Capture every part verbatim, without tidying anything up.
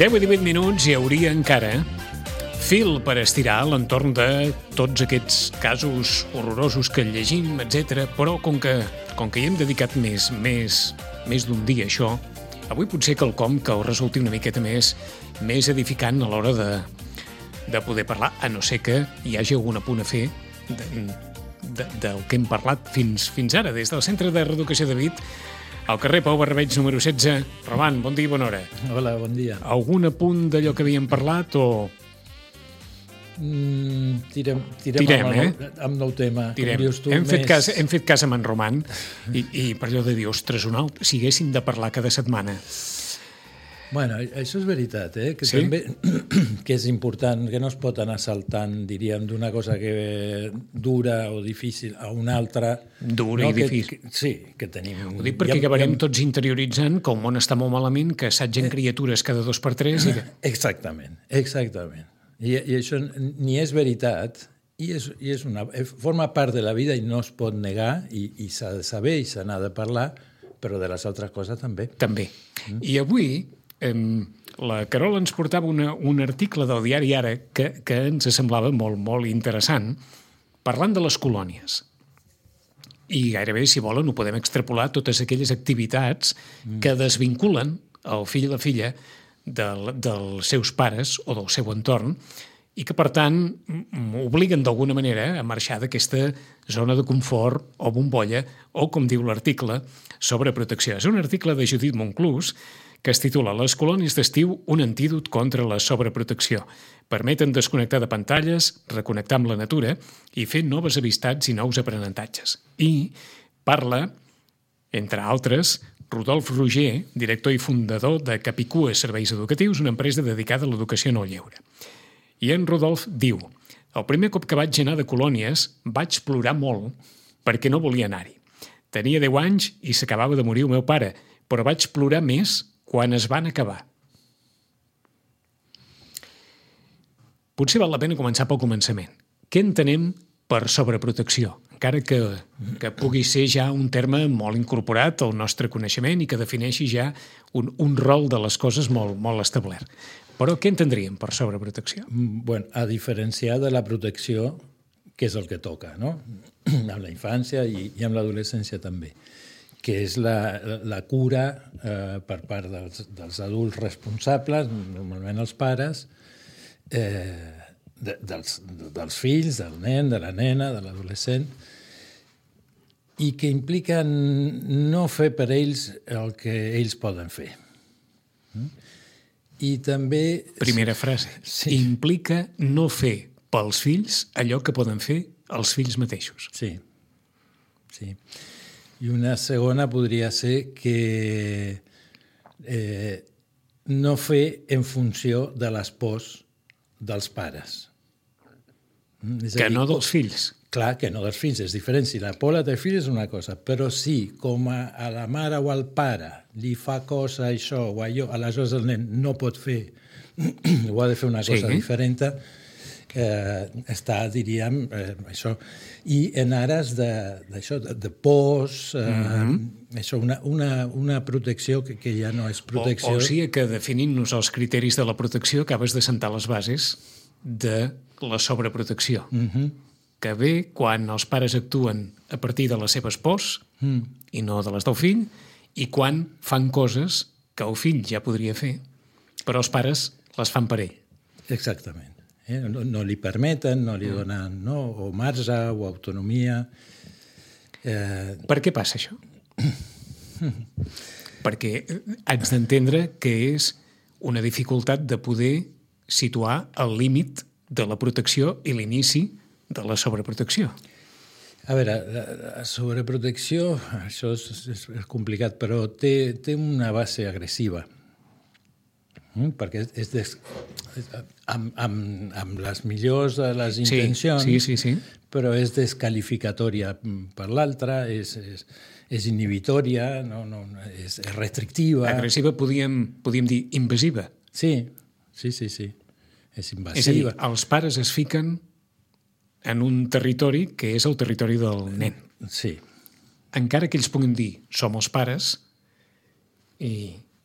deu i divuit minuts hi hauria encara fil per estirar a l'entorn de tots aquests casos horrorosos que llegim, etcètera. Però com que, com que hi hem dedicat més, més, més d'un dia a això, avui potser quelcom que us resulti una miqueta més, més edificant a l'hora de, de poder parlar, a no ser que hi hagi algun apunt a fer de, de, del que hem parlat fins, fins ara, des del Centre de Reeducació de Vic, al carrer Pau Barrabeig número setze. Roman, bon dia i bona hora. Hola, bon dia. Algun apunt d'allò que havíem parlat o... Mm, tirem tirem, tirem amb, eh? el, amb nou tema. Tirem. Com dius tu, hem, fet més... cas, hem fet cas amb en Roman i, i per allò de dir, ostres, un alt, si haguéssim de parlar cada setmana. Bueno, això és veritat, eh? Que, sí? també, que és important, que no es pot anar saltant, diríem, d'una cosa que dura o difícil a una altra. Dura no? i difícil. Que, que, sí, que tenim... Ho dic perquè ja, acabarem ja... tots interioritzant que el món està molt malament, que assetgen eh... criatures cada dos per tres. I que... Exactament, exactament. I, i això ni és veritat, i, és, i és una, forma part de la vida i no es pot negar, i, i s'ha de saber i se n'ha de parlar, però de les altres coses també. També. Mm. I avui eh, la Carol ens portava una, un article del diari Ara que, que ens semblava molt, molt interessant, parlant de les colònies. I gairebé, si volen, ho podem extrapolar totes aquelles activitats mm. que desvinculen el fill i la filla del, dels seus pares o del seu entorn i que, per tant, obliguen d'alguna manera a marxar d'aquesta zona de confort o bombolla o, com diu l'article, sobreprotecció. És un article de Judit Monclús que es titula «Les colònies d'estiu, un antídot contra la sobreprotecció. Permeten desconnectar de pantalles, reconnectar amb la natura i fer noves amistats i nous aprenentatges». I parla, entre altres, Rodolf Roger, director i fundador de Capicua Serveis Educatius, una empresa dedicada a l'educació en el lleure. I en Rodolf diu: «El primer cop que vaig anar de colònies vaig plorar molt perquè no volia anar-hi. Tenia deu anys i s'acabava de morir el meu pare, però vaig plorar més quan es van acabar». Potser val la pena començar pel començament. Què entenem per sobreprotecció? Encara que, que pugui ser ja un terme molt incorporat al nostre coneixement i que defineixi ja un, un rol de les coses molt, molt establert. Però què entendríem per sobreprotecció? Bueno, a diferenciar de la protecció, que és el que toca, no? Amb la infància i, i amb l'adolescència també, que és la, la cura eh, per part dels, dels adults responsables, normalment els pares, eh, de, dels, dels fills, del nen, de la nena, de l'adolescent, i que impliquen no fer per ells el que ells poden fer. I també... Primera frase. Sí. Implica no fer pels fills allò que poden fer els fills mateixos. Sí. Sí. I una segona podria ser que eh, no fer en funció de les pors dels pares. És que dir, no dels fills. Clar, que no dels fills, és diferent. Si la por la té fill és una cosa, però si com a, a la mare o al pare li fa cosa això o allò, aleshores el nen no pot fer, o ha de fer una cosa sí. diferent, eh, està, diríem, eh, això. I en ares d'això, de, de, de pors, eh, mm-hmm. això, una, una, una protecció que, que ja no és protecció. O, o sigui que definint-nos els criteris de la protecció acabes de sentar les bases de la sobreprotecció. Mhm. Que ve quan els pares actuen a partir de les seves pors mm. i no de les del fill, i quan fan coses que el fill ja podria fer, però els pares les fan per ell. Exactament. Eh? No, no li permeten, no li donen no? o marge o autonomia. Eh... Per què passa això? Perquè haig d'entendre que és una dificultat de poder situar el límit de la protecció i l'inici de la sobreprotecció. A veure, la, la sobreprotecció, això és, és, és complicat, però té, té una base agressiva. Mm? Perquè és, és des, amb, amb, amb les millors de les intencions, sí, sí, sí, sí. però és descalificatòria per l'altra, és, és, és inhibitòria, no, no, és, és restrictiva. Agressiva podíem, podíem dir invasiva. Sí, sí, sí, sí. És invasiva. És a dir, els pares es fiquen en un territori que és el territori del nen. Sí. Encara que ells puguin dir som els pares i,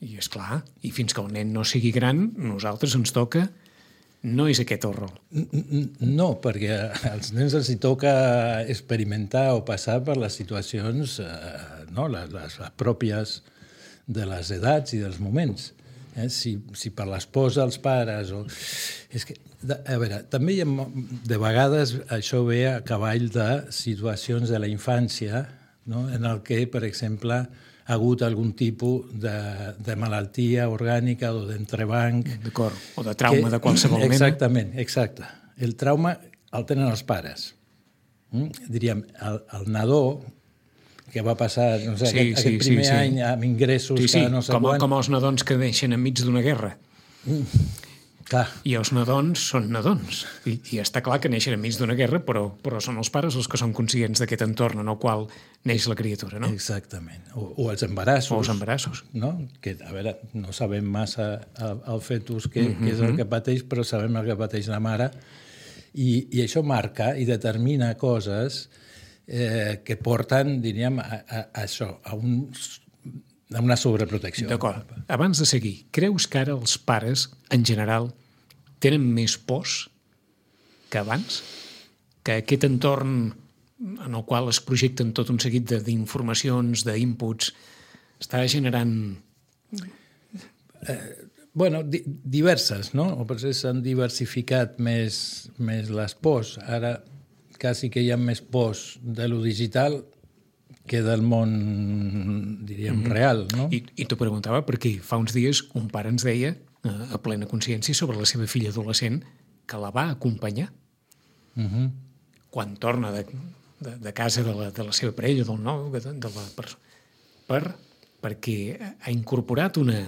I és clar, i fins que el nen no sigui gran, nosaltres ens toca, no és aquest el rol. No, perquè als nens els hi toca experimentar o passar per les situacions eh, no, les, les pròpies de les edats i dels moments. Eh? Si, si per l'esposa, els pares... O... És que, a veure, també hi ha, de vegades això ve a cavall de situacions de la infància, no? En el que, per exemple, ha hagut algun tipus de, de malaltia orgànica o d'entrebanc. D'acord, o de trauma que, de qualsevol mena. Exactament, exacte. El trauma el tenen els pares. Mm? Diríem, el, el nadó que va passar no sé, sí, aquest, sí, aquest primer sí, sí. any amb ingressos sí, sí. que no sé com, quan... com els nadons que neixen enmig d'una guerra. Mm. Clar. I els nadons són nadons. I, i està clar que neixen enmig d'una guerra, però, però són els pares els que són conscients d'aquest entorn en el qual neix la criatura, no? Exactament. O, o els embarassos. O els embarassos. No? Que, a veure, no sabem massa el, el fetus que, mm-hmm. que és el que pateix, però sabem el que pateix la mare. I, i això marca i determina coses eh, que porten, diríem, a, a, a això, a un... una sobreprotecció. D'acord. Abans de seguir, creus que ara els pares, en general, tenen més pors que abans? Que aquest entorn en el qual es projecten tot un seguit d'informacions, d'inputs, està generant... Eh, bueno, di diverses, no? O potser s'han diversificat més, més les pors. Ara quasi que hi ha més pors de lo digital que del món, diríem, mm-hmm. real, no? I, i t'ho preguntava perquè fa uns dies un pare ens deia, eh, a plena consciència, sobre la seva filla adolescent, que la va acompanyar. Mm-hmm. Quan torna de, de, de casa de la, de la seva parella, del nou, de, de la, per, per, perquè ha incorporat una...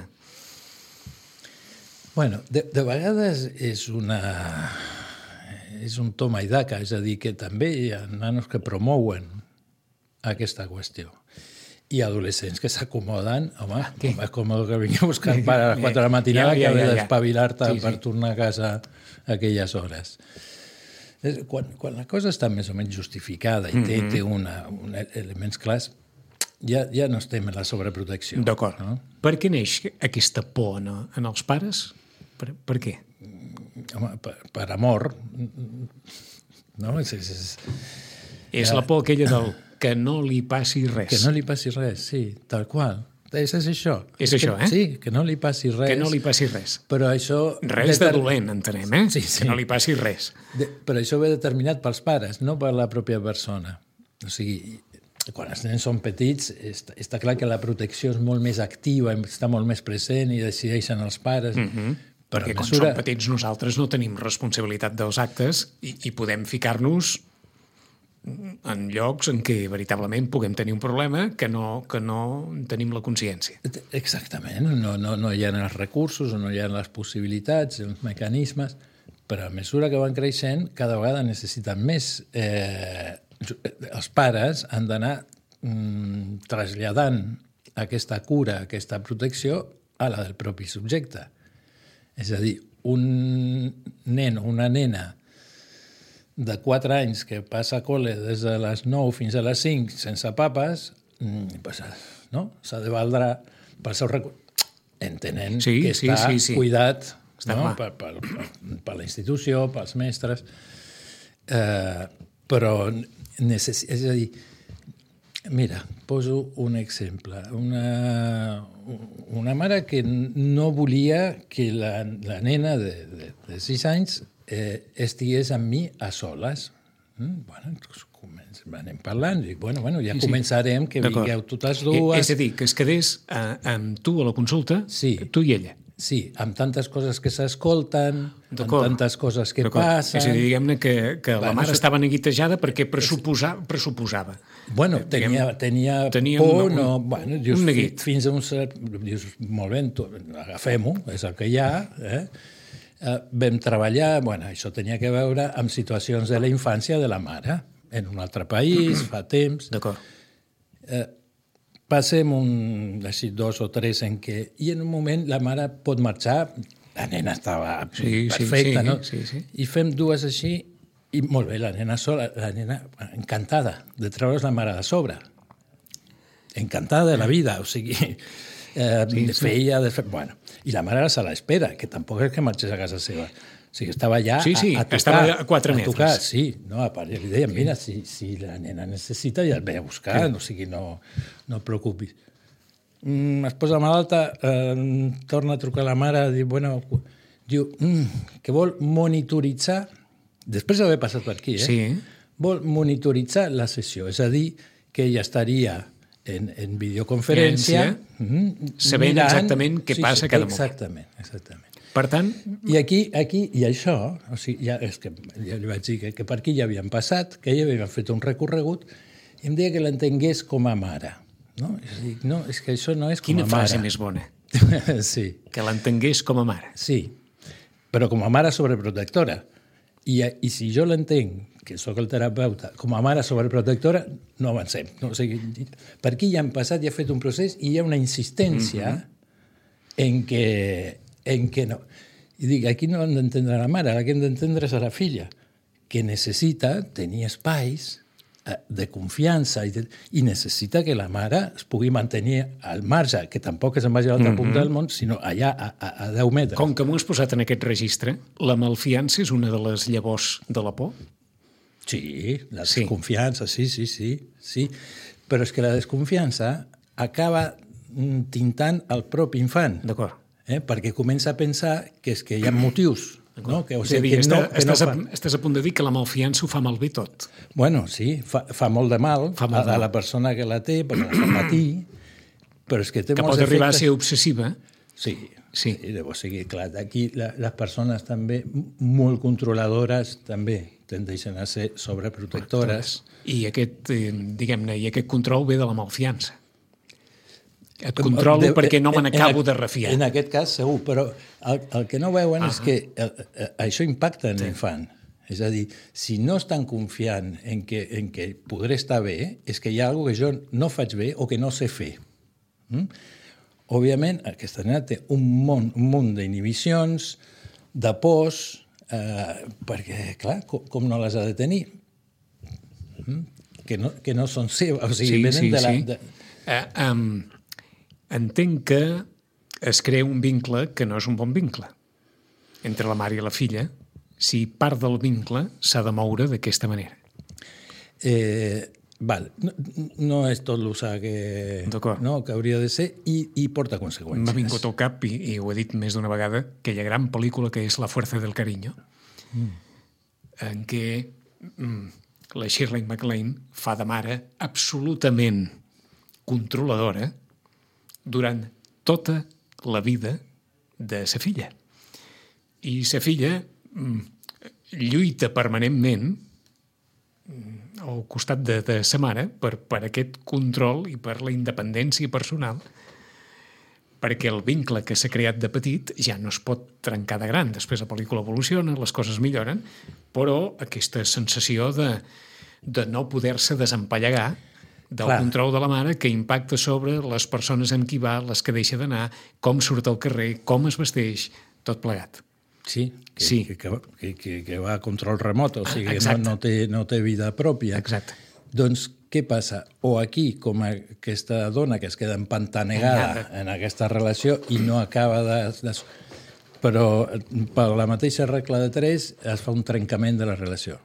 Bueno, de, de vegades és una... és un toma i daca, és a dir, que també hi ha nanos que promouen aquesta qüestió. I adolescents que s'acomoden, home, home, com el que vinc a buscar el pare a les quatre de la matinada, ja, ja, ja, que ha d'espavilar-te sí, sí. per tornar a casa a aquelles hores. Quan, quan la cosa està més o menys justificada i té, mm-hmm. té una, una elements clars, ja, ja no estem en la sobreprotecció. D'acord. No? Per què neix aquesta por en, en els pares? Per, per què? Home, per, per amor. No? És, és, és, és ja... la por aquella del... que no li passi res. Que no li passi res, sí, tal qual. És, és això. És això, que, eh? Sí, que no li passi res. Que no li passi res. Però això... Res de dolent, entenem, eh? Sí, sí. Que no li passi res. De, però això ve determinat pels pares, no per la pròpia persona. O sigui, quan els nens són petits, està, està clar que la protecció és molt més activa, està molt més present i decideixen els pares. Mm-hmm. Perquè quan mesura... som petits nosaltres no tenim responsabilitat dels actes i, i podem ficar-nos en llocs en què veritablement puguem tenir un problema que no, que no tenim la consciència. Exactament. No, no, no hi ha els recursos, no hi ha les possibilitats, els mecanismes, però a mesura que van creixent, cada vegada necessiten més. Eh, els pares han d'anar mm, traslladant aquesta cura, aquesta protecció a la del propi subjecte. És a dir, un nen o una nena de quatre anys que passa a col·le des de les nou fins a les cinc sense papes, pues, no? S'ha de valdre pel seu recurs, entenent sí, que sí, està sí, sí. cuidat està no? per, per, per, per la institució, pels mestres, eh, però necess... és a dir, mira, poso un exemple. Una, una mare que no volia que la, la nena de, de, de sis anys Eh, estigués amb mi a soles. Mm, bueno, doncs anem parlant i bueno, bueno, ja sí, començarem que vingueu totes dues. És a dir, que es quedés eh, amb tu a la consulta, sí. tu i ella. Sí, amb tantes coses que s'escolten, amb tantes coses que passen... És a dir, diguem-ne que, que bueno, la mare so... estava neguitejada perquè pressuposava. pressuposava. Bueno, tenia, tenia, tenia por, un, no... Bueno, dius, un neguit. Fins a un cert... Dius, molt bé, agafem-ho, és el que hi ha, eh? Uh, vam treballar, bueno, això tenia que veure amb situacions de la infància de la mare, en un altre país, fa temps. D'acord. Uh, passem un, així, dos o tres en què... I en un moment la mare pot marxar, la nena estava sí, perfecta, sí, no? Sí, sí. I fem dues així, i molt bé, la nena sola, la nena encantada de treure's la mare de sobre. Encantada de la vida, o sigui... eh, Sí, sí. feia... Desfe... Bueno, i la mare era a l'espera, que tampoc és que marxés a casa seva. O sigui, estava allà Sí, sí, a, a tocar. estava a quatre a tocar, metres. sí. No, a part, li deien, mira, si, si la nena necessita, ja el ve a buscar, sí. O sigui, no, no et preocupis. Mm, es posa malalta, eh, torna a trucar a la mare, diu, bueno, diu, mm, que vol monitoritzar, després d'haver passat per aquí, eh? Sí. Vol monitoritzar la sessió, és a dir, que ella estaria en, en videoconferència, mm, sabent mirant, exactament què sí, passa sí, cada moment. Exactament, exactament. Per tant, I aquí, aquí i això, o sigui, ja, és que ja li vaig dir que, que per aquí ja havien passat, que ella havia fet un recorregut, i em deia que l'entengués com a mare. No? És, a dir, no, és que això no és com quina a mare. frase més bona. Sí, Que l'entengués com a mare. sí, però com a mare sobreprotectora. I, i si jo l'entenc, que sóc el terapeuta, com a mare sobreprotectora, no avancem. No? O sigui, per aquí ja han passat, ja ha fet un procés i hi ha una insistència mm-hmm. en que en què no. I dic, aquí no hem d'entendre la mare, la que hem d'entendre és a la filla, que necessita tenir espais de confiança i, de, i necessita que la mare es pugui mantenir al marge, que tampoc és en vagi a l'altra mm-hmm. punta del món, sinó allà a, a, a deu metres. Com que m'ho has posat en aquest registre, la malfiança és una de les llavors de la por? Sí, la Sí. desconfiança, sí, sí, sí, sí. Però és que la desconfiança acaba tintant el propi infant. D'acord. Eh? Perquè comença a pensar que és que hi ha motius. No? Que, o És a sigui, dir, que està, no, que no estàs, fa... a, estàs a punt de dir que la malfiança ho fa malbé tot. Bueno, sí, fa, fa molt de mal, Fa molt a, de a mal. la persona que la té, perquè la fa patir, però és que té Que molts pot arribar a efectes... ser obsessiva. Sí, Sí. sí. O sigui, clar, aquí la, les persones també molt controladores també tendeixen a ser sobreprotectores. I aquest, eh, diguem-ne, i aquest control ve de la malfiança. Et controlo de, perquè no me n'acabo de refiar. En aquest cas, segur, però el, el que no veuen uh-huh. és que el, el, això impacta en sí. l'infant. És a dir, si no estan confiant en que, en que podré estar bé, és que hi ha alguna que jo no faig bé o que no sé fer. Mm? Òbviament, aquesta nena té un munt, un munt d'inhibicions, de pors, eh, perquè, clar, com, com no les ha de tenir? Mm? Que, no, que no són seves, o sigui, Sí, venen sí, de la... sí. De... Eh, um, entenc que es crea un vincle que no és un bon vincle entre la mare i la filla si part del vincle s'ha de moure d'aquesta manera. Eh, val. No, no és tot l'usar que, no, que hauria de ser i, i porta conseqüències. M'ha vingut al cap, i, i ho he dit més d'una vegada, aquella gran pel·lícula que és La fuerza del cariño, mm. en què mm, la Shirley MacLaine fa de mare absolutament controladora durant tota la vida de sa filla. I sa filla mm, lluita permanentment mm, al costat de, de sa mare per, per aquest control i per la independència personal, perquè el vincle que s'ha creat de petit ja no es pot trencar de gran. Després la pel·lícula evoluciona, les coses milloren, però aquesta sensació de, de no poder-se desempallegar del Clar. Control de la mare que impacta sobre les persones amb qui va, les que deixa d'anar, com surt al carrer, com es vesteix, tot plegat. Sí, que, sí. que, que, que, que va a control remot, o sigui, ah, que no, no, té, no té vida pròpia. Exacte. Doncs què passa? O aquí, com aquesta dona que es queda empantanegada en aquesta relació i no acaba de... de... Però per la mateixa regla de tres es fa un trencament de la relació.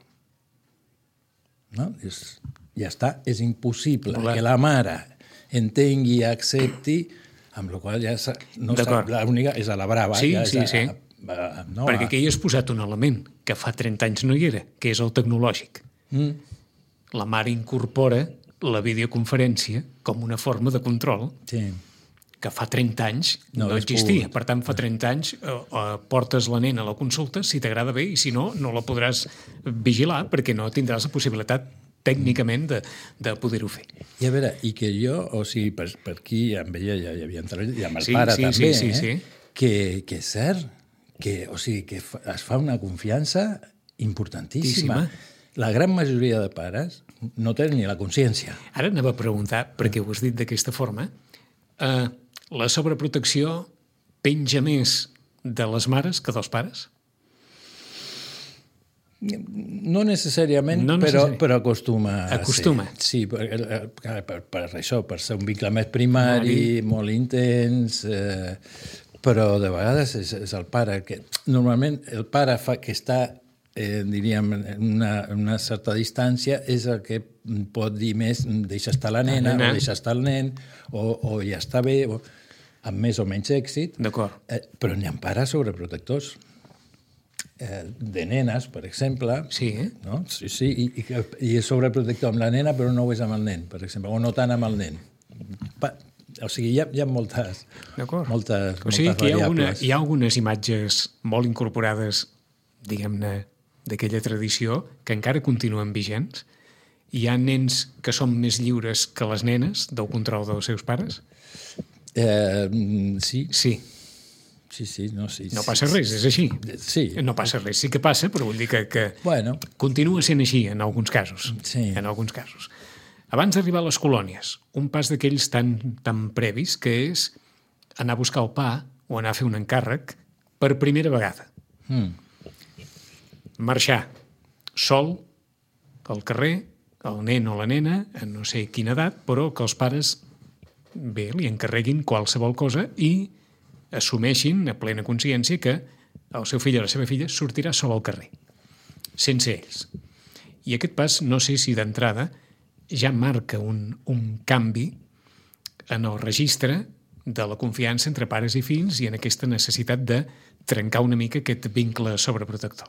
No? És... Ja està, és impossible Volem. que la mare entengui i accepti, amb la qual ja no sap, l'única és a la brava. Sí, ja sí, a, sí. A, a, no, perquè aquí hi has posat un element que fa trenta anys no hi era, que és el tecnològic. Mm. La mare incorpora la videoconferència com una forma de control sí. que fa trenta anys no, no existia. Pogut. Per tant, fa trenta anys eh, eh, portes la nena a la consulta, si t'agrada bé, i si no, no la podràs vigilar perquè no tindràs la possibilitat tècnicament de, de poder-ho fer. I a veure, i que jo, o sigui, per, per aquí amb ella ja hi havia entrat, i amb el sí, pare sí, també, sí, sí, eh? sí. Que, que és cert, que, o sigui, que fa, es fa una confiança importantíssima. Tíssima. La gran majoria de pares no tenen ni la consciència. Ara anava a preguntar, perquè ho has dit d'aquesta forma, eh, la sobreprotecció penja més de les mares que dels pares? No necessàriament, no però, necessari... però acostuma. Acostuma. Sí, sí per, per, per, per això, per ser un vincle més primari, Mari. molt intens, eh, però de vegades és, és el pare que... Normalment el pare fa que està, eh, diríem, en una, una certa distància, és el que pot dir més deixa estar la nena, la nena. o deixa estar el nen, o, o ja està bé, o, amb més o menys èxit. D'acord. Eh, però n'hi ha pares sobreprotectors. Eh, de nenes, per exemple. Sí, eh? No? Sí, sí, i, i, i és sobreprotector amb la nena, però no ho és amb el nen, per exemple, o no tant amb el nen. Pa, o sigui, hi ha, hi ha moltes, moltes, o sigui moltes que hi ha, alguna, variables. hi ha algunes imatges molt incorporades, diguem-ne, d'aquella tradició que encara continuen vigents. Hi ha nens que són més lliures que les nenes del control dels seus pares? Eh, sí. Sí. Sí, sí, no, sí. No passa res, és així. Sí. No passa res, sí que passa, però vull dir que, que bueno. continua sent així en alguns casos. Sí. En alguns casos. Abans d'arribar a les colònies, un pas d'aquells tan, tan previs que és anar a buscar el pa o anar a fer un encàrrec per primera vegada. Mm. Marxar sol al carrer, el nen o la nena, a no sé quina edat, però que els pares bé, li encarreguin qualsevol cosa i assumeixin a plena consciència que el seu fill o la seva filla sortirà sol al carrer, sense ells. I aquest pas, no sé si d'entrada, ja marca un, un canvi en el registre de la confiança entre pares i fills i en aquesta necessitat de trencar una mica aquest vincle sobreprotector.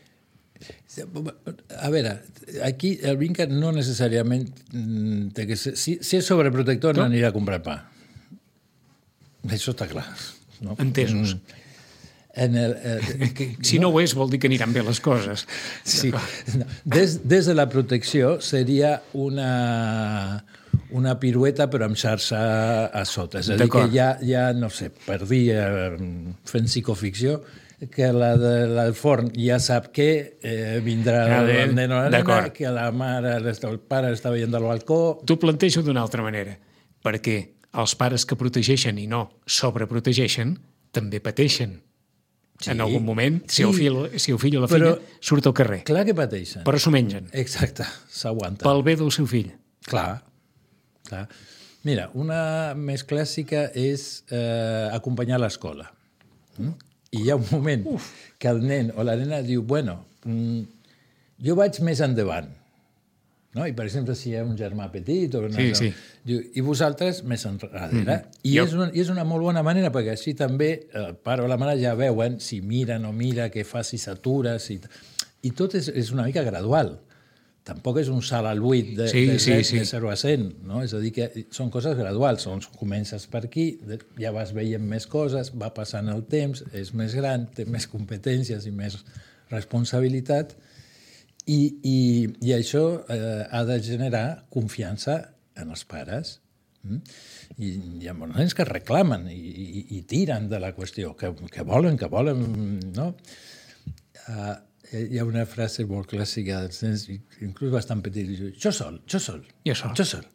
A veure, aquí el vincle no necessàriament té que ser... Si, si és sobreprotector, no anirà a comprar pa. Això està clar. No? Entesos. En el, eh, que, si no, no ho és, vol dir que aniran bé les coses. Sí. No. Des, des de la protecció seria una, una pirueta però amb xarxa a sota. És a dir, que ja, ja, no sé, per dir, fent psicoficció, que la del forn ja sap que eh, vindrà el nen o la nena, que la mare, el pare està veient del balcó... T'ho plantejo d'una altra manera, perquè els pares que protegeixen i no sobreprotegeixen també pateixen. Sí, en algun moment, si, sí, el fill, si el fill o la filla surt al carrer. Clar que pateixen. Però s'ho mengen. Exacte, s'aguanta. Pel bé del seu fill. Clar, clar. Mira, una més clàssica és eh, acompanyar a l'escola. Mm? I hi ha un moment Uf. que el nen o la nena diu, bueno, mm, jo vaig més endavant. No? I, per exemple, si hi ha un germà petit o una, sí, no, sí. diu, i vosaltres més enrere. Mm-hmm. I, jo... és una, I és una molt bona manera, perquè així també el pare o la mare ja veuen si mira, no mira, què fa, si s'atura... Si... I tot és, és una mica gradual. Tampoc és un salt al buit de, sí, de, sí, de, sí. de zero a cent. No? És a dir, que són coses graduals. Doncs comences per aquí, ja vas veient més coses, va passant el temps, és més gran, té més competències i més responsabilitat, i, i, i això eh, ha de generar confiança en els pares. Mm? I hi ha molts nens que reclamen i, i, i tiren de la qüestió, que, que volen, que volen... No? Uh, hi ha una frase molt clàssica dels nens, inclús bastant petit, diu, jo sol, jo sol, jo sol. Jo sol.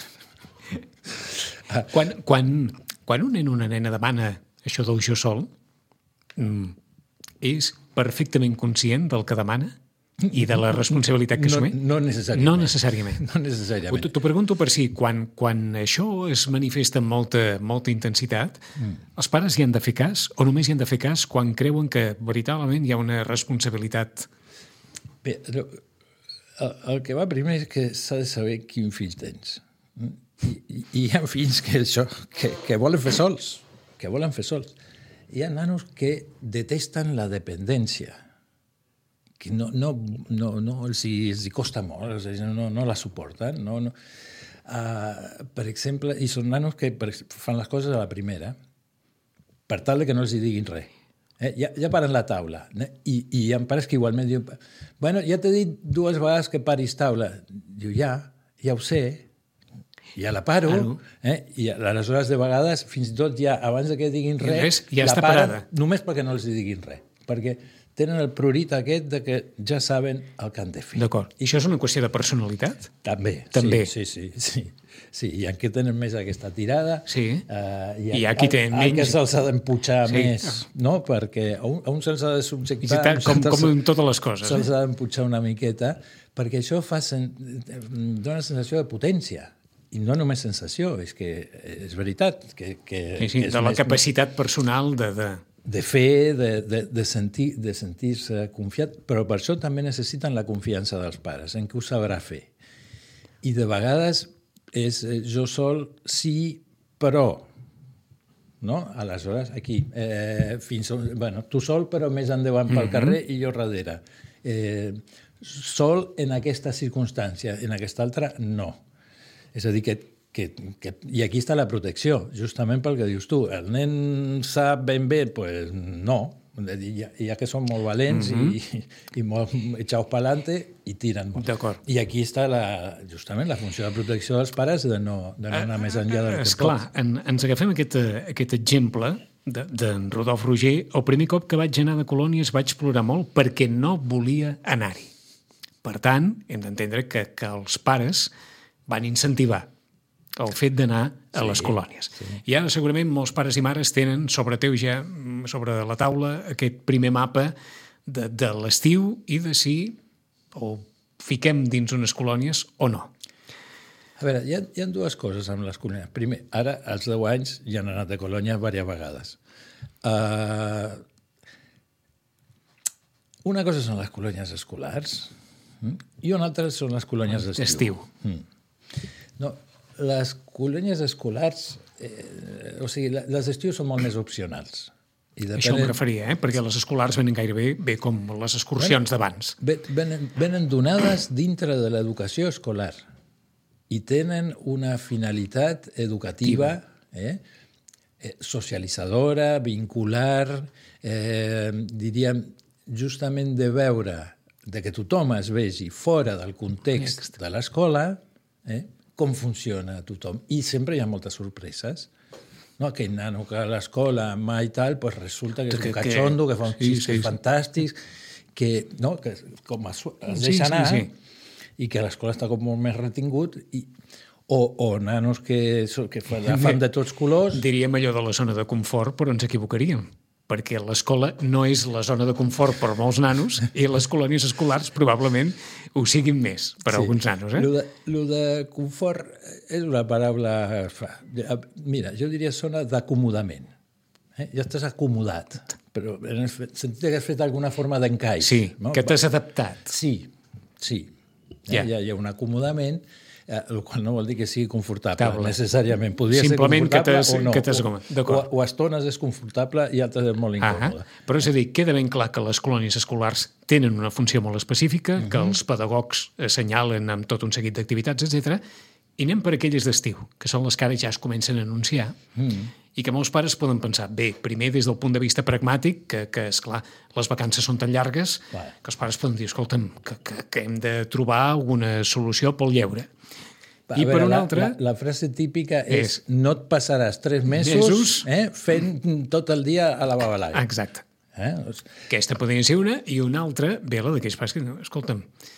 quan, quan, quan un nen o una nena demana això del jo sol, és perfectament conscient del que demana i de la responsabilitat que assumeix? No, no necessàriament. No necessàriament. No necessàriament. T'ho pregunto per si, quan, quan això es manifesta amb molta, molta intensitat, mm. els pares hi han de fer cas o només hi han de fer cas quan creuen que veritablement hi ha una responsabilitat? Bé, el, el que va primer és que s'ha de saber quin fill tens. I, i, i hi ha fills que, això, que, que volen fer sols, que volen fer sols. Hi ha nanos que detesten la dependència, que no, no, no, no els, hi, els hi costa molt, no, no la suporten. No, no. Uh, per exemple, i són nanos que per, fan les coses a la primera, per tal que no els hi diguin res. Eh? Ja, ja paren la taula. Eh? I, I hi ha pares que igualment diuen, bueno, ja t'he dit dues vegades que paris taula. Diu, ja, ja ho sé, ja la paro. Claro. Eh? I aleshores, de vegades, fins i tot ja, abans que diguin res, res ja la està paren parada. Només perquè no els hi diguin res. Perquè tenen el prurit aquest de que ja saben el que han de fer. D'acord. I això és una qüestió de personalitat? També. També. Sí, sí, sí. sí. Sí, hi ha qui tenen més aquesta tirada. Sí. Uh, I hi ha qui té menys. Que se'ls ha d'empujar sí. més, no? Perquè a un, a un se'ls ha de subjectar... Tant, com, com en totes les coses. Se'ls eh? ha d'empujar una miqueta, perquè això fa sen... dona sensació de potència. I no només sensació, és que és veritat. Que, que, sí, sí, que és de la més, capacitat personal de... de... de fer, de, de, de, sentir, de sentir-se confiat, però per això també necessiten la confiança dels pares, en què ho sabrà fer. I de vegades és jo sol, sí, però. No? Aleshores, aquí, eh, fins on, bueno, tu sol, però més endavant pel mm-hmm. carrer i jo darrere. Eh, sol en aquesta circumstància, en aquesta altra, no. És a dir, que Que, que, i aquí està la protecció, justament pel que dius tu. El nen sap ben bé? Doncs pues no. Ja, ja que són molt valents mm-hmm. i, i molt echaus pa'lante i tiren molt. D'acord. I aquí està la, justament la funció de protecció dels pares de no, de no anar uh, més enllà del que esclar, pot. En, ens agafem aquest, aquest exemple d'en de, Rodolf Roger. El primer cop que vaig anar de colònies vaig plorar molt perquè no volia anar-hi. Per tant, hem d'entendre que, que els pares van incentivar el fet d'anar a sí, les colònies. Sí. I ara segurament molts pares i mares tenen sobre teu ja, sobre la taula, aquest primer mapa de, de l'estiu i de si o fiquem dins unes colònies o no. A veure, hi ha, hi ha dues coses amb les colònies. Primer, ara, als deu anys, ja han anat de colònia diverses vegades. Uh, una cosa són les colònies escolars i una altra són les colònies d'estiu. Mm. No, les colònies escolars, eh, o sigui, les d'estiu són molt més opcionals. I depenen... Això em referia, eh? Perquè les escolars venen gairebé bé com les excursions bueno, d'abans. Venen, venen donades dintre de l'educació escolar i tenen una finalitat educativa, eh? Eh, socialitzadora, vincular, eh, diríem, justament de veure de que tothom es vegi fora del context de l'escola, eh? Com funciona tothom. I sempre hi ha moltes sorpreses. No, aquell nano que a l'escola mai tal, pues resulta que és que, un catxondo, que, que fa uns xistes sí, sí, fantàstics, que, no, que com es, es deixa anar, sí, sí, sí. I que a l'escola està com molt més retingut, i, o, o nanos que, que fan de tots colors. Diríem allò de la zona de confort, però ens equivocaríem, perquè l'escola no és la zona de confort per molts nanos i les colònies escolars probablement ho siguin més per a sí. alguns nanos. Eh? Lo de, lo de confort és una paraula... Mira, jo diria zona d'acomodament. Eh? Ja estàs acomodat, però en el sentit que has fet alguna forma d'encaix. Sí, no? Que t'has adaptat. Sí, sí. Eh? Yeah. Hi, ha, hi ha un acomodament, eh, el qual no vol dir que sigui confortable, Table. necessàriament. Podria Simplement ser confortable que o no. Que o, o, o a estones és confortable i altres és molt incòmode. Ah, però és a dir, queda ben clar que les colònies escolars tenen una funció molt específica, uh-huh. que els pedagogs assenyalen amb tot un seguit d'activitats, etcètera, i anem per aquelles d'estiu, que són les que ara ja es comencen a anunciar, uh-huh. i que molts pares poden pensar, bé, primer des del punt de vista pragmàtic, que, que esclar, les vacances són tan llargues, Clar. que els pares poden dir, escolta'm, que, que, que hem de trobar alguna solució pel lleure. A I veure, per una altra... La, la frase típica és, és no et passaràs tres mesos, mesos... Eh, fent tot el dia a la babalai. Exacte. Eh? Aquesta podria ser una, i una altra, bé, la d'aquells pares que, escolta'm,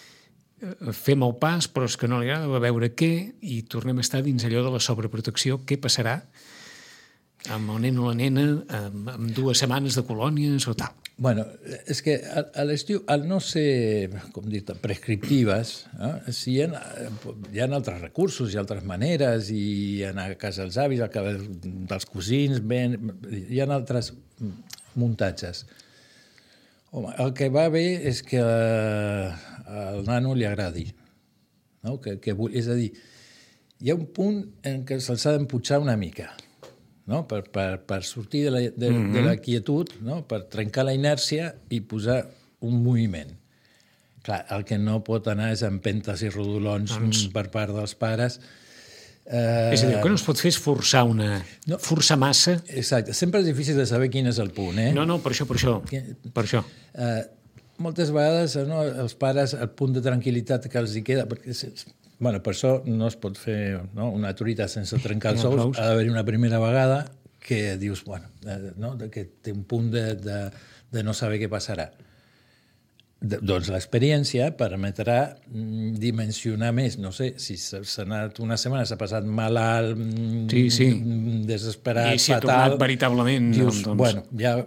fem el pas, però és que no li agrada, a veure què, i tornem a estar dins allò de la sobreprotecció, què passarà amb el nen o la nena, amb, amb dues setmanes de colònies o tal. Bueno, és que a, a l'estiu, al no ser, com dir, prescriptives, eh, si hi, ha, hi ha altres recursos, hi ha altres maneres, i anar a casa dels avis, a casa dels cosins, ben, hi ha altres muntatges. Home, el que va bé és que al nano li agradi. No? Que, que, és a dir, hi ha un punt en què se'ls ha d'empujar una mica, no? per, per, per sortir de la, de, mm-hmm. de la quietud, no? Per trencar la inèrcia i posar un moviment. Clar, el que no pot anar és empentes i rodolons doncs... per part dels pares. Eh... És a dir, el que no es pot fer és forçar una... No. Forçar massa. Exacte. Sempre és difícil de saber quin és el punt, eh? No, no, per això, per això. Per això. Eh, moltes vegades, no, els pares, el punt de tranquil·litat que els hi queda... Perquè bueno, per això no es pot fer, no, una truita sense trencar els ous. Ha d'haver una primera vegada que dius, bueno, eh, no, que té un punt de, de, de no saber què passarà. doncs l'experiència permetrà dimensionar més. No sé, si s'ha anat una setmana, s'ha passat malalt, sí, sí. desesperat, i si fatal... ha tornat veritablement... Dius, doncs... bueno, ja...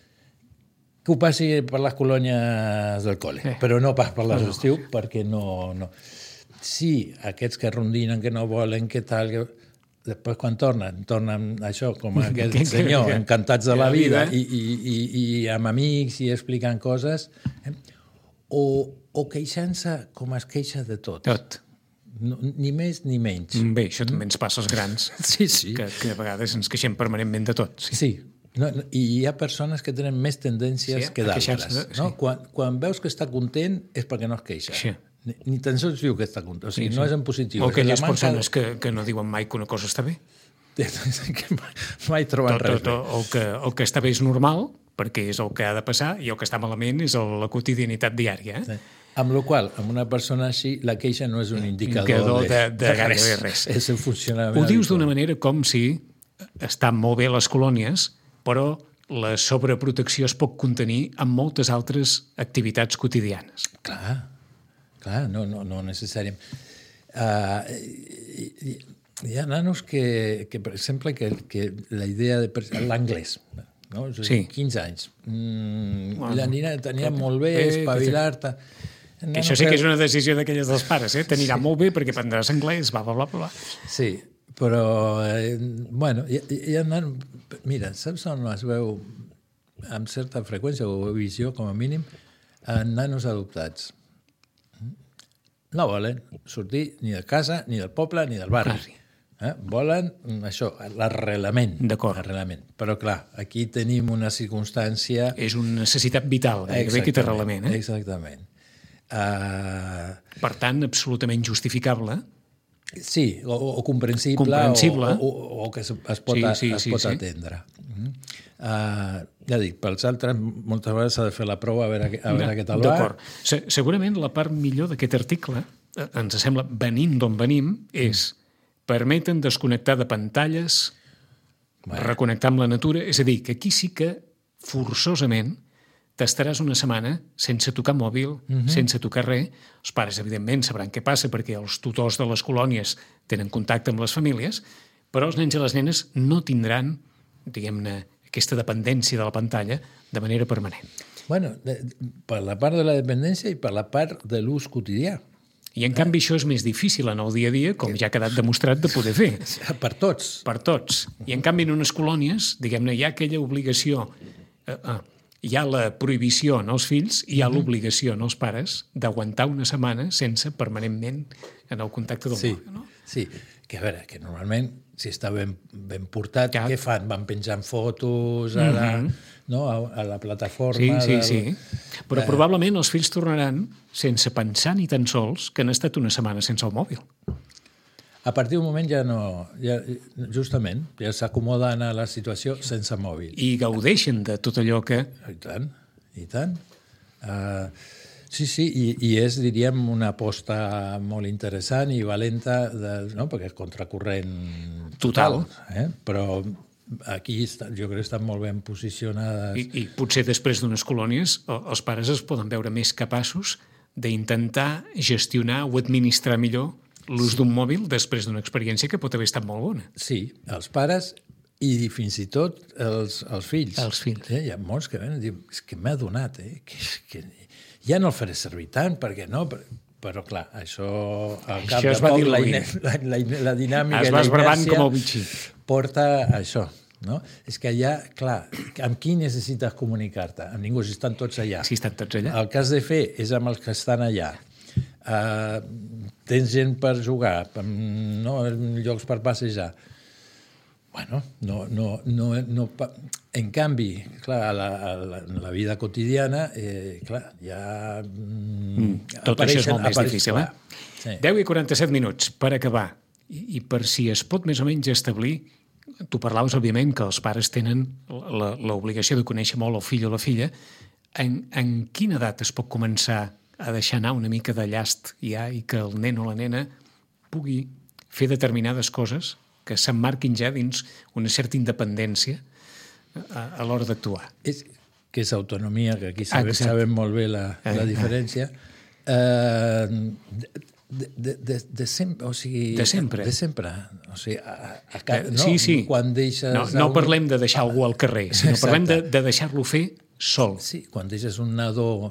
Que ho passi per les colònies del col·le, eh. però no pas per les no. estiu, perquè no, no... Sí, aquests que rondinen, que no volen, que tal... Que... Després, quan tornen, tornen això, com aquest senyor, encantats de la vida, i, i, i, i amb amics, i explicant coses, eh? o, o queixant-se com es queixa de tot. Tot. No, ni més ni menys. Bé, això també ens passa als grans, sí, sí. Que, que a vegades ens queixem permanentment de tot. Sí, sí. No, no, i hi ha persones que tenen més tendències sí, que d'altres. De... No? Sí. Quan, quan veus que està content és perquè no es queixa. Sí. Ni, ni tan sols diu que està content. O sigui, sí, sí. no és en positiu. O aquelles manca... persones que, que no diuen mai que una cosa està bé. que mai troben tot, res tot, bé. O que, el que està bé és normal, perquè és el que ha de passar, i el que està malament és el, la quotidianitat diària. Eh? Sí. Amb la qual amb una persona així, la queixa no és un indicador, indicador de, de, de, de gairebé res. És el funcionament. Ho dius d'una manera com si estan molt bé les colònies, però la sobreprotecció es pot contenir amb moltes altres activitats quotidianes. Clar, clar, no, no, no necessàriament. Uh, hi, hi ha nanos que, que per exemple, que, que la idea de l'anglès, no? Sí. quinze anys. Mm, bueno, la nina tenia molt bé, espavilar-te... Que això sí que és una decisió d'aquelles dels pares, eh? T'anirà sí. molt bé perquè prendràs anglès, bla, bla, bla, bla. Sí, però, eh, bueno, hi, hi ha nanos... Mira, saps on es veu amb certa freqüència, o visió, com a mínim, en nanos adoptats? No volen sortir ni de casa, ni del poble, ni del barri. Eh? Volen això, l'arrelament. D'acord. L'arrelament. Però, clar, aquí tenim una circumstància... És una necessitat vital, gairebé aquest arrelament. Eh? Exactament. Uh... Per tant, absolutament justificable. Sí, o, o comprensible, comprensible. O, o, o que es, es pot, sí, sí, es sí, pot sí. atendre. Uh-huh. Uh, ja dic, pels altres moltes vegades s'ha de fer la prova a veure, a veure no, què tal va. D'acord. Se, segurament la part millor d'aquest article, eh, ens sembla, venint d'on venim, és permeten desconnectar de pantalles, bueno. reconnectar amb la natura, és a dir, que aquí sí que forçosament t'estaràs una setmana sense tocar mòbil, uh-huh. sense tocar res. Els pares, evidentment, sabran què passa perquè els tutors de les colònies tenen contacte amb les famílies, però els nens i les nenes no tindran, diguem-ne, aquesta dependència de la pantalla de manera permanent. Bueno, de, per la part de la dependència i per la part de l'ús quotidià. I, en eh? canvi, això és més difícil en el dia a dia, com ja ha quedat demostrat de poder fer. Per tots. Per tots. I, en canvi, en unes colònies, diguem-ne, hi ha aquella obligació... Eh, eh, hi ha la prohibició en els fills i hi ha mm-hmm. l'obligació en els pares d'aguantar una setmana sense permanentment en el contacte del sí, mòbil. No? Sí, que a veure, que normalment, si està ben, ben portat, ja. Què fan? Van penjant fotos a la, mm-hmm. no? a, a la plataforma... Sí, sí, del... sí. Però eh... probablement els fills tornaran sense pensar ni tan sols que han estat una setmana sense el mòbil. A partir d'un moment ja no... Ja, justament, ja s'acomoden a la situació sense mòbil. I gaudeixen de tot allò que... I tant, i tant. Uh, sí, sí, i, i és, diríem, una aposta molt interessant i valenta, de, no? Perquè és contracorrent total. total eh? Però aquí està, jo crec que estan molt ben posicionades. I, i potser després d'unes colònies els pares es poden veure més capaços d'intentar gestionar o administrar millor l'ús d'un mòbil després d'una experiència que pot haver estat molt bona. Sí, els pares i fins i tot els, els fills. Els fills. Eh, hi ha molts que venen i diuen, és que m'ha donat, eh? que, que ja no el faré servir tant, perquè no... Però, clar, això... Al cap això de es va poc, dir la, la, la, la dinàmica es i la inèrcia porta a això. No? És que allà, clar, amb qui necessites comunicar-te? Amb ningú, si estan tots allà. Si estan tots allà. El que has de fer és amb els que estan allà. Uh, tens gent per jugar, no? Llocs per passejar. Bueno, no, no, no, no, en canvi, clar, a la, a la, a la vida quotidiana, eh, clar, ja... Mm, tot això és molt més difícil, eh? Sí. deu i quaranta-set minuts per acabar. I, I per si es pot més o menys establir, tu parlaves, òbviament, que els pares tenen l'obligació de conèixer molt el fill o la filla. En, en quina edat es pot començar a deixar anar una mica de llast ja i que el nen o la nena pugui fer determinades coses que s'emmarquin ja dins una certa independència a, a l'hora d'actuar? És que és autonomia, que aquí sabem, Exacte. sabem molt bé la, la diferència, eh, de, de, de, de sempre, o sigui... De sempre. De sempre. O sigui, a, a, a, no? Sí, sí. Quan deixes... No, no un... parlem de deixar algú al carrer, sinó Exacte. parlem de, de deixar-lo fer sol. Sí, quan deixes un nadó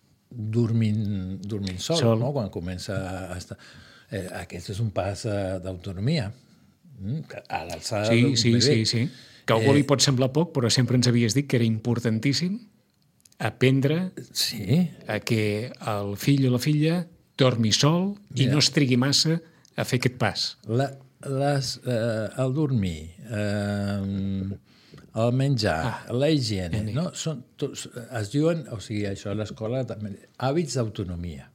dormint, dormint sol, Sol. no? Quan comença a estar... Eh, aquest és un pas eh, d'autonomia. Mm? A l'alçada Sí, d'un sí, bebè. sí, sí. Que a algú Eh, li pot semblar poc, però sempre ens havies dit que era importantíssim aprendre Sí, a que el fill o la filla dormi sol i Mira. no es trigui massa a fer aquest pas. la, les, eh, el dormir, eh, el menjar, ah, la higiene, no? Són tots, es diuen, o sigui, això a l'escola també, hàbits d'autonomia.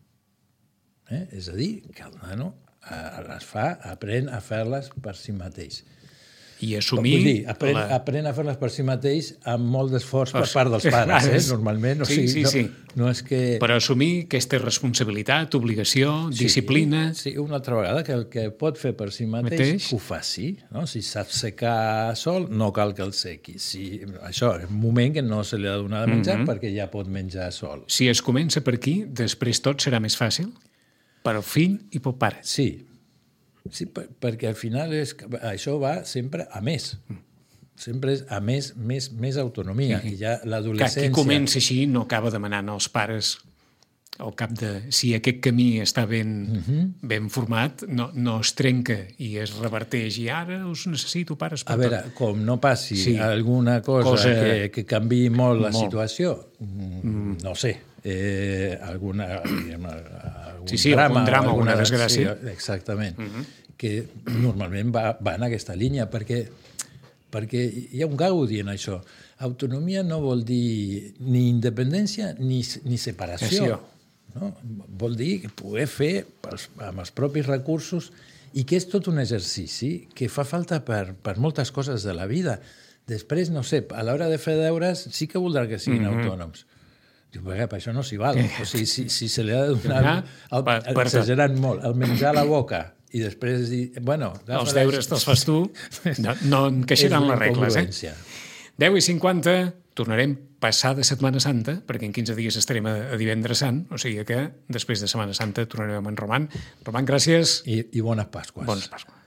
Eh? És a dir, que el nano eh, les fa, aprèn a fer-les per si mateix. I assumir... Vull dir, aprèn, la... aprèn a fer-les per si mateix amb molt d'esforç per Els- part dels pares, eh? pares. Normalment. O Sí, sigui, sí, no, sí. no és que... Per assumir aquesta responsabilitat, obligació, Sí, disciplina... Sí, una altra vegada, que el que pot fer per si mateix, Mateix. que ho faci. No? Si sap secar sol, no cal que el sequi. Si, això, és un moment que no se li ha de donar de menjar mm-hmm. perquè ja pot menjar sol. Si es comença per aquí, després tot serà més fàcil per al fill i pel pare. Sí, sí per, perquè al final és, que això va sempre a més. Sempre és a més, més, més autonomia. I ja Que l'adolescència... qui comença així no acaba demanant als pares al cap de... Si aquest camí està ben, uh-huh. ben format, no, no es trenca i es reverteix. I ara us necessito, pares, per A veure, tot. com no passi Sí. sí. alguna cosa, Cosa- que, que canviï molt la Molt. situació, mm. no sé, eh, alguna, diguem, algun Sí, sí, drama, algun drama, o alguna desgràcia. Sí, exactament. Uh-huh. Que normalment va, va en aquesta línia, perquè, perquè hi ha un gaudi en això. Autonomia no vol dir ni independència ni, ni separació. Separació. No? Vol dir poder fer pels, amb els propis recursos i que és tot un exercici que fa falta per, per moltes coses de la vida. Després, no sé, a l'hora de fer deures sí que voldrà que siguin mm-hmm. autònoms. Diu, perquè per això no s'hi val. O sigui, si, si se li ha de donar... El, Per- per- exagerant molt. El menjar a la boca i després dir... Bueno, Els deures te'ls fas tu, no, no encaixaran les regles. Eh? deu i cinquanta, tornarem passada Setmana Santa, perquè en quinze dies estarem a, a Divendres Sant, o sigui que després de Setmana Santa tornarem amb en Roman. Roman, gràcies. I, i bones Pasques. Bones Pasques.